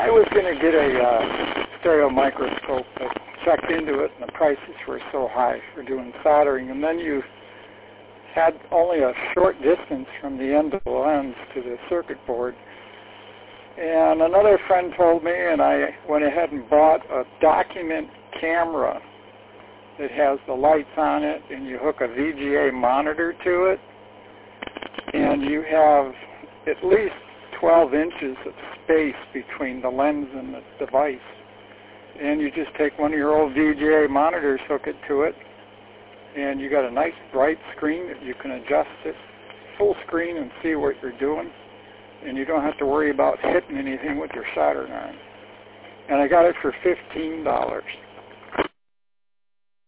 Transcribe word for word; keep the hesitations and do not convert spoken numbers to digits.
I was going to get a uh, stereo microscope, but checked into it, and the prices were so high for doing soldering. And then you had only a short distance from the end of the lens to the circuit board. And another friend told me, and I went ahead and bought a document camera that has the lights on it, and you hook a V G A monitor to it, and you have at least twelve inches of space between the lens and the device. And you just take one of your old V G A monitors, hook it to it, and you got a nice bright screen that you can adjust it full screen and see what you're doing. And you don't have to worry about hitting anything with your soldering iron. And I got it for fifteen dollars.